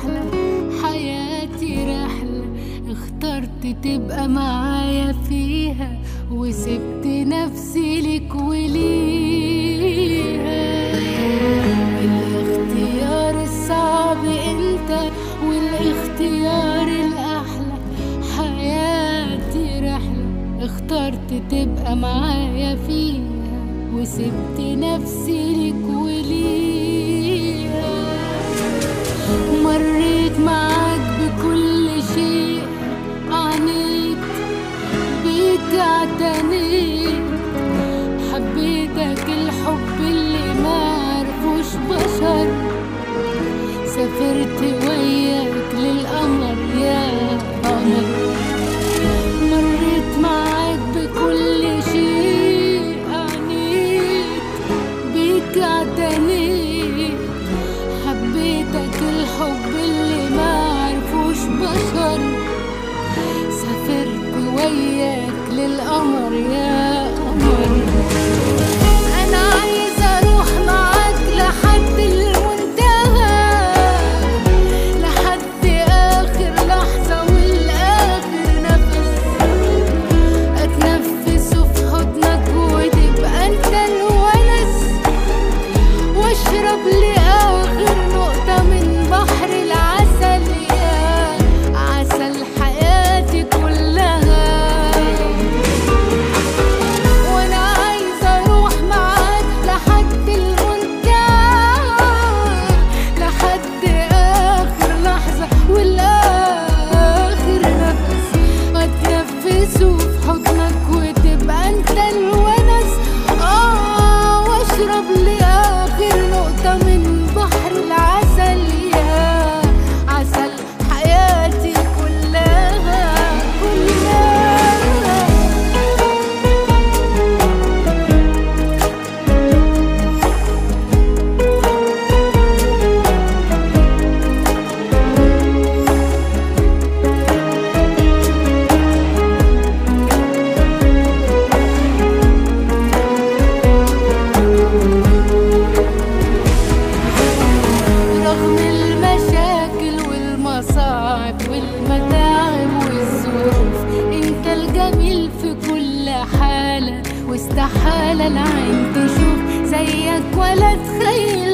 أحلى، حياتي رحلة اخترت تبقى معايا فيها، وسبت نفسي لك وليها. الاختيار الصعب انت والاختيار الأحلى، حياتي رحلة اخترت تبقى معايا فيها، وسبت نفسي لك وليها. مريت معاك بكل شيء، عانيت بيك اعتنيت، حبيتك الحب اللي ما عرفوش بشر، سافرت وياك للقمر يا قمر. مريت معاك بكل شيء، عانيت بيك اعتنيت، حبيتك الحب اللي ما عرفوش بشر، سافرت وياك للقمر يا قمر. انا عايزة اروح معاك لحد المنتهى، لحد اخر لحظة والاخر نفس، اتنفس في حضنك وتبقى انت الونس، واشرب لاخر نقطة من بحر العسل يا عسل حياتي كلها. وانا عايزة اروح معاك لحد المنتهى، لحد اخر لحظة والاخر نفس، واتنفس في حضنك وتبقى انت الونس، واشرب لاخر نقطة من بحر العسل يا عسل حياتي كلها كلها. رغم المشاكل والمصاعب والمتاعب والظروف، انت الجميل في كل حالة، واستحالة العين تشوف زيك ولا تخيل